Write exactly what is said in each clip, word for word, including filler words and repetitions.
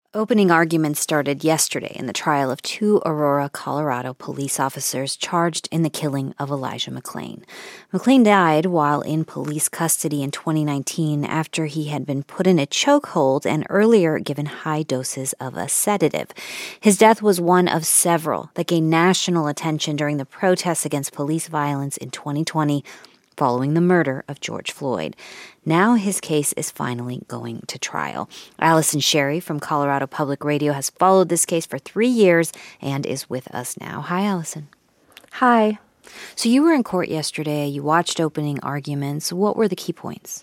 Opening arguments started yesterday in the trial of two Aurora, Colorado police officers charged in the killing of Elijah McClain. McClain died while in police custody in twenty nineteen after he had been put in a chokehold and earlier given high doses of a sedative. His death was one of several that gained national attention during the protests against police violence in twenty twenty, following the murder of George Floyd. Now his case is finally going to trial. Allison Sherry from Colorado Public Radio has followed this case for three years and is with us now. Hi, Allison. Hi. So you were in court yesterday. You watched opening arguments. What were the key points?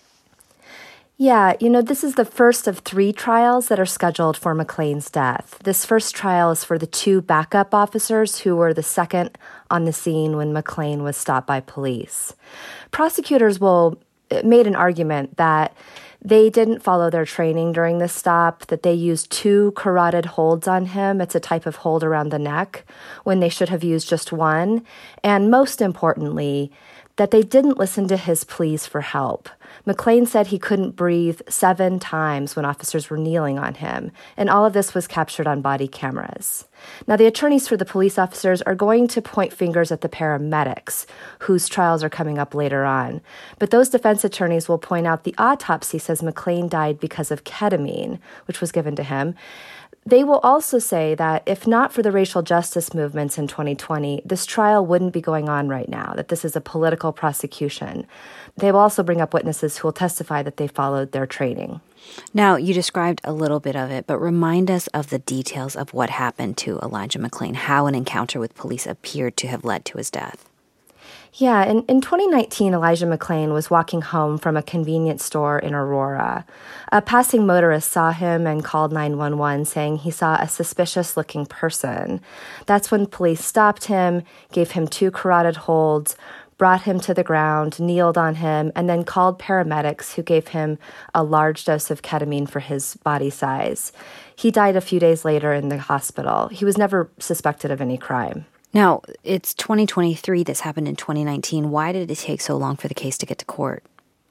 Yeah, you know, this is the first of three trials that are scheduled for McClain's death. This first trial is for the two backup officers who were the second on the scene when McClain was stopped by police. Prosecutors will made an argument that they didn't follow their training during this stop, that they used two carotid holds on him. It's a type of hold around the neck when they should have used just one. And most importantly, that they didn't listen to his pleas for help. McClain said he couldn't breathe seven times when officers were kneeling on him, and all of this was captured on body cameras. Now, the attorneys for the police officers are going to point fingers at the paramedics, whose trials are coming up later on. But those defense attorneys will point out the autopsy says McClain died because of ketamine, which was given to him. They will also say that if not for the racial justice movements in twenty twenty, this trial wouldn't be going on right now, that this is a political prosecution. They will also bring up witnesses who will testify that they followed their training. Now, you described a little bit of it, but remind us of the details of what happened to Elijah McClain, how an encounter with police appeared to have led to his death. Yeah, in, in twenty nineteen, Elijah McClain was walking home from a convenience store in Aurora. A passing motorist saw him and called nine one one, saying he saw a suspicious-looking person. That's when police stopped him, gave him two carotid holds, brought him to the ground, kneeled on him, and then called paramedics who gave him a large dose of ketamine for his body size. He died a few days later in the hospital. He was never suspected of any crime. Now, it's twenty twenty-three. This happened in twenty nineteen. Why did it take so long for the case to get to court?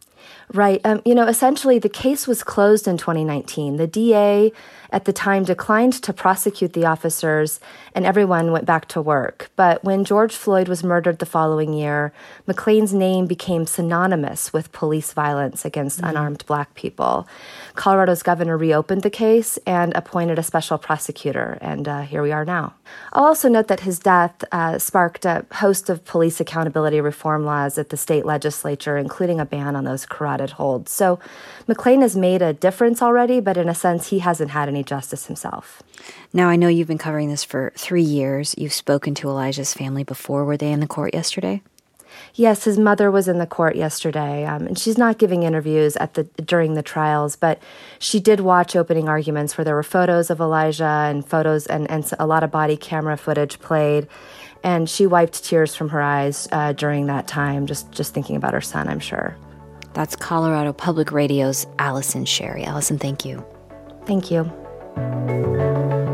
Right. Um, you know, essentially, the case was closed in twenty nineteen. The D A at the time declined to prosecute the officers, and everyone went back to work. But when George Floyd was murdered the following year, McClain's name became synonymous with police violence against mm-hmm. unarmed Black people. Colorado's governor reopened the case and appointed a special prosecutor, and uh, here we are now. I'll also note that his death uh, sparked a host of police accountability reform laws at the state legislature, including a ban on those carotid holds. So McClain has made a difference already, but in a sense, he hasn't had any justice himself. Now, I know you've been covering this for three years. You've spoken to Elijah's family before. Were they in the court yesterday? Yes, his mother was in the court yesterday, um, and she's not giving interviews at the during the trials, but she did watch opening arguments where there were photos of Elijah and photos and, and a lot of body camera footage played, and she wiped tears from her eyes uh, during that time, just, just thinking about her son, I'm sure. That's Colorado Public Radio's Allison Sherry. Allison, thank you. Thank you.